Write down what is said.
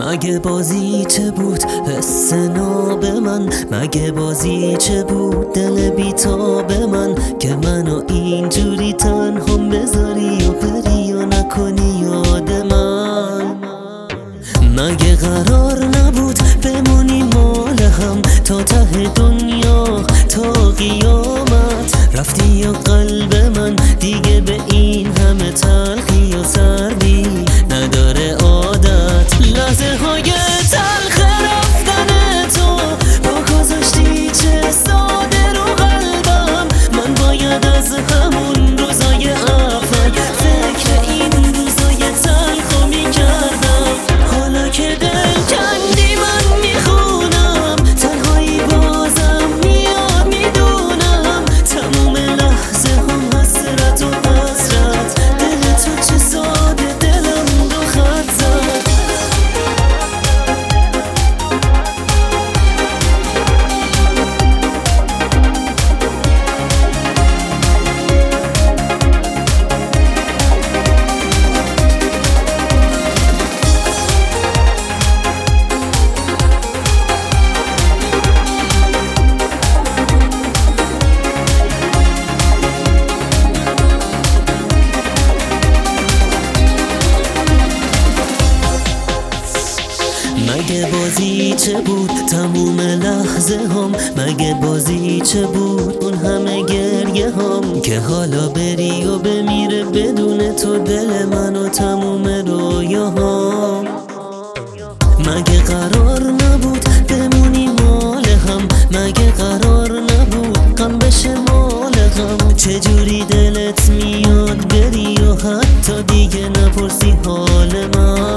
مگه بازی چه بود حس ناب من، مگه بازی چه بود دل بیتاب من، که منو اینجوری تنها بذاری و بری و نکنی یاد من. مگه قرار نبود بمونی مال هم تا ته دنیا تا قیامت، رفتی و قلب من دیگه به این همه تلخی و سردی نداره عادت. لحظه های تلخ رفتن تو با گذاشتی چه ساده رو قلبم، من باید از همون روزای اول فکر این روزای تلخو میکردم. حالا که دل کندی من میخونم تنهایی بازم میاد میدونم، تموم لحظه هم حسرت و حسرت، دل تو چه ساده دلم رو خط زد. مگه بازی چه بود تموم لحظه هم، مگه بازی چه بود اون همه گریه هم، که حالا بری و بمیره بدون تو دل من و تموم رویاهام. مگه قرار نبود بمونی مال هم، مگه قرار نبود غم بشه مال غم، چجوری دلت میاد بری و حتی دیگه نپرسی حال من.